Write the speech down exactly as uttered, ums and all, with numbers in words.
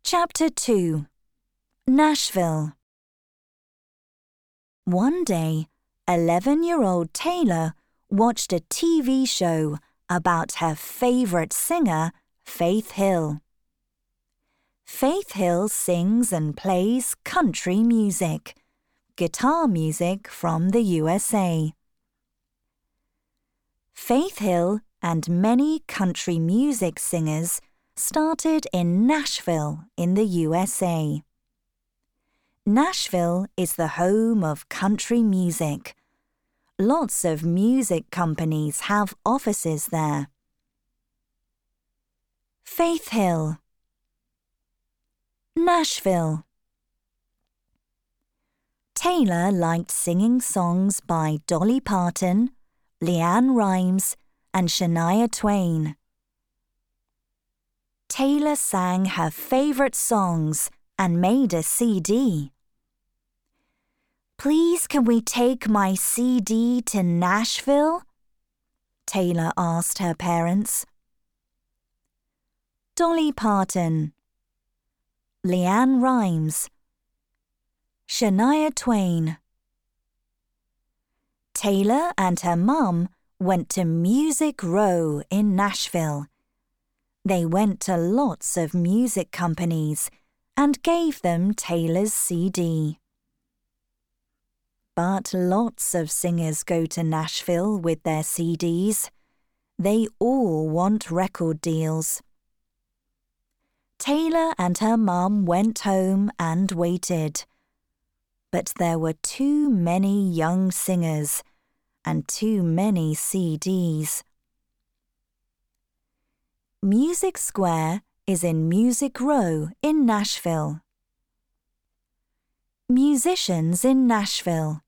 Chapter two. Nashville. One day, eleven-year-old Taylor watched a T V show about her favorite singer, Faith Hill. Faith Hill sings and plays country music, guitar music from the U S A. Faith Hill and many country music singers started in Nashville in the U S A. Nashville is the home of country music. Lots of music companies have offices there. Faith Hill. Nashville. Taylor liked singing songs by Dolly Parton, LeAnn Rimes, and Shania Twain. Taylor sang her favorite songs and made a C D. "Please, can we take my C D to Nashville?" Taylor asked her parents. Dolly Parton, LeAnn Rimes, Shania Twain. Taylor and her mum went to Music Row in Nashville. They went to lots of music companies and gave them Taylor's C D. But lots of singers go to Nashville with their C Ds. They all want record deals. Taylor and her mum went home and waited. But there were too many young singers and too many C Ds. Music Square is in Music Row in Nashville. Musicians in Nashville.